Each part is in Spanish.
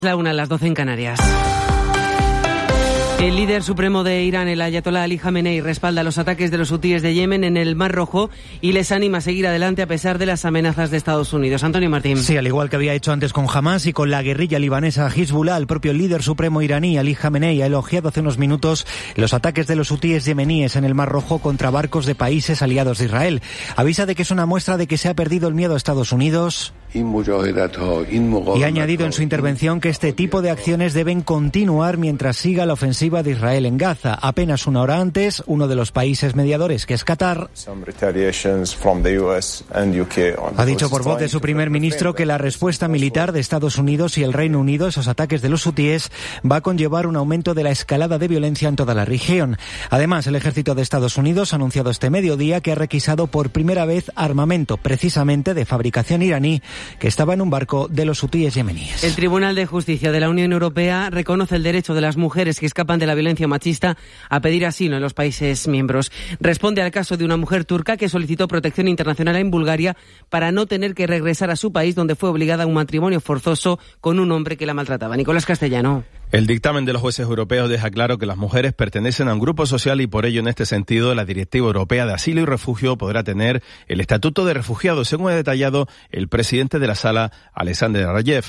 La 1 a las 12 en Canarias. El líder supremo de Irán, el ayatolá Ali Jamenei, respalda los ataques de los hutíes de Yemen en el Mar Rojo y les anima a seguir adelante a pesar de las amenazas de Estados Unidos. Antonio Martín. Sí, al igual que había hecho antes con Hamás y con la guerrilla libanesa Hezbollah, el propio líder supremo iraní, Ali Jamenei, ha elogiado hace unos minutos los ataques de los hutíes yemeníes en el Mar Rojo contra barcos de países aliados de Israel. Avisa de que es una muestra de que se ha perdido el miedo a Estados Unidos y ha añadido en su intervención que este tipo de acciones deben continuar mientras siga la ofensiva de Israel en Gaza. Apenas una hora antes, uno de los países mediadores, que es Qatar, ha dicho por voz de su primer ministro que la respuesta militar de Estados Unidos y el Reino Unido a esos ataques de los hutíes va a conllevar un aumento de la escalada de violencia en toda la región. Además, el ejército de Estados Unidos ha anunciado este mediodía que ha requisado por primera vez armamento, precisamente de fabricación iraní, que estaba en un barco de los hutíes yemeníes. El Tribunal de Justicia de la Unión Europea reconoce el derecho de las mujeres que escapan de la violencia machista a pedir asilo en los países miembros. Responde al caso de una mujer turca que solicitó protección internacional en Bulgaria para no tener que regresar a su país, donde fue obligada a un matrimonio forzoso con un hombre que la maltrataba. Nicolás Castellano. El dictamen de los jueces europeos deja claro que las mujeres pertenecen a un grupo social y por ello, en este sentido, la Directiva Europea de Asilo y Refugio podrá tener el estatuto de refugiado, según ha detallado el presidente de la Sala, Alexander Rayev.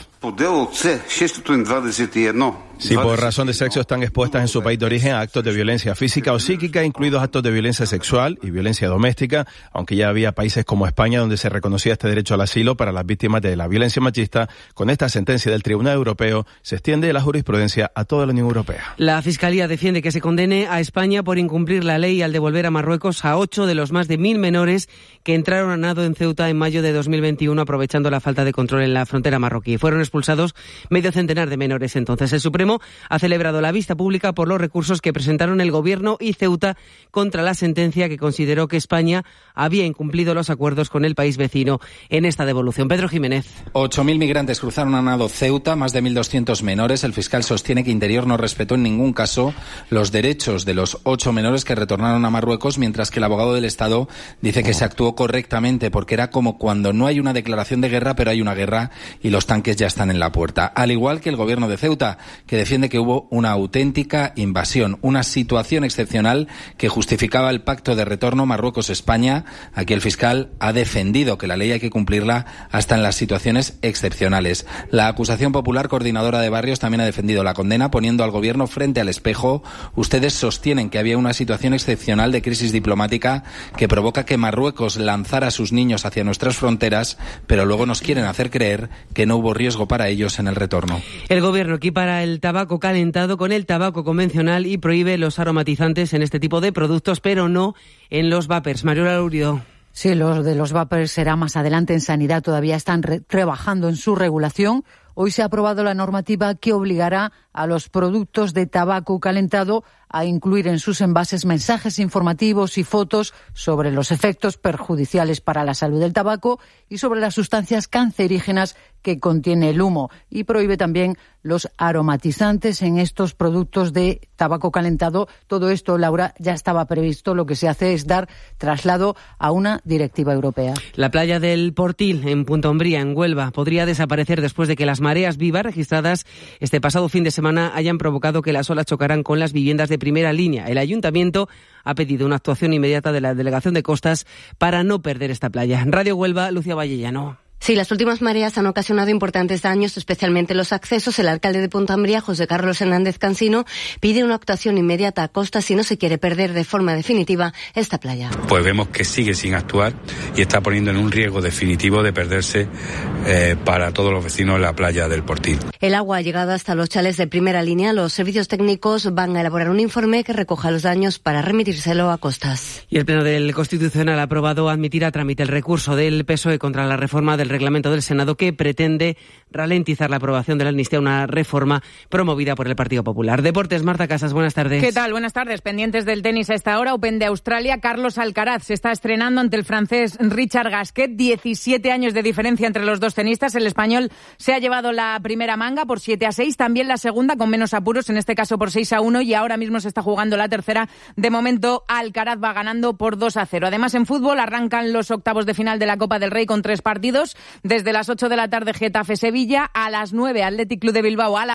Si por razón de sexo están expuestas en su país de origen a actos de violencia física o psíquica, incluidos actos de violencia sexual y violencia doméstica, aunque ya había países como España donde se reconocía este derecho al asilo para las víctimas de la violencia machista, con esta sentencia del Tribunal Europeo se extiende la jurisprudencia a toda la Unión Europea. La Fiscalía defiende que se condene a España por incumplir la ley al devolver a Marruecos a 8 de los más de 1.000 menores que entraron a nado en Ceuta en mayo de 2021, aprovechando la falta de control en la frontera marroquí. Fueron expulsados medio centenar de menores entonces. El Supremo ha celebrado la vista pública por los recursos que presentaron el Gobierno y Ceuta contra la sentencia que consideró que España había incumplido los acuerdos con el país vecino en esta devolución. Pedro Jiménez. 8.000 migrantes cruzaron a nado Ceuta, más de 1.200 menores. El fiscal sostiene que Interior no respetó en ningún caso los derechos de los 8 menores que retornaron a Marruecos, mientras que el abogado del Estado dice que se actuó correctamente porque era como cuando no hay una declaración de guerra, pero hay una guerra y los tanques ya están en la puerta. Al igual que el Gobierno de Ceuta, que defiende que hubo una auténtica invasión, una situación excepcional que justificaba el pacto de retorno Marruecos-España. Aquí el fiscal ha defendido que la ley hay que cumplirla hasta en las situaciones excepcionales. La acusación popular coordinadora de barrios también ha defendido la condena, poniendo al Gobierno frente al espejo. Ustedes sostienen que había una situación excepcional de crisis diplomática que provoca que Marruecos lanzara a sus niños hacia nuestras fronteras, pero luego nos quieren hacer creer que no hubo riesgo para ellos en el retorno. El Gobierno equipara el tabaco calentado con el tabaco convencional y prohíbe los aromatizantes en este tipo de productos, pero no en los vapers. Mariola Lurido. Sí, los de los vapers será más adelante. En Sanidad todavía están trabajando en su regulación. Hoy se ha aprobado la normativa que obligará a los productos de tabaco calentado a incluir en sus envases mensajes informativos y fotos sobre los efectos perjudiciales para la salud del tabaco y sobre las sustancias cancerígenas que contiene el humo. Y prohíbe también los aromatizantes en estos productos de tabaco calentado. Todo esto, Laura, ya estaba previsto. Lo que se hace es dar traslado a una directiva europea. La playa del Portil, en Punta Umbría, en Huelva, podría desaparecer después de que las mareas vivas registradas este pasado fin de semana hayan provocado que las olas chocaran con las viviendas de primera línea. El Ayuntamiento ha pedido una actuación inmediata de la Delegación de Costas para no perder esta playa. Radio Huelva, Lucía Vallellano. Sí, las últimas mareas han ocasionado importantes daños, especialmente los accesos. El alcalde de Punta Umbría, José Carlos Hernández Cansino, pide una actuación inmediata a Costas si no se quiere perder de forma definitiva esta playa. Pues vemos que sigue sin actuar y está poniendo en un riesgo definitivo de perderse para todos los vecinos la playa del Portil. El agua ha llegado hasta los chales de primera línea. Los servicios técnicos van a elaborar un informe que recoja los daños para remitírselo a Costas. Y el Pleno del Constitucional ha aprobado admitir a trámite el recurso del PSOE contra la reforma del reglamento del Senado que pretende ralentizar la aprobación de la amnistía, una reforma promovida por el Partido Popular. Deportes, Marta Casas, buenas tardes. ¿Qué tal? Buenas tardes. Pendientes del tenis a esta hora, Open de Australia. Carlos Alcaraz se está estrenando ante el francés Richard Gasquet. 17 años de diferencia entre los dos tenistas. El español se ha llevado la primera manga por 7-6, también la segunda con menos apuros, en este caso por 6-1, y ahora mismo se está jugando la tercera. De momento, Alcaraz va ganando por 2-0. Además, en fútbol arrancan los octavos de final de la Copa del Rey con 3 partidos. desde las 8 de la tarde Getafe-Sevilla, a las 9 Athletic Club de Bilbao a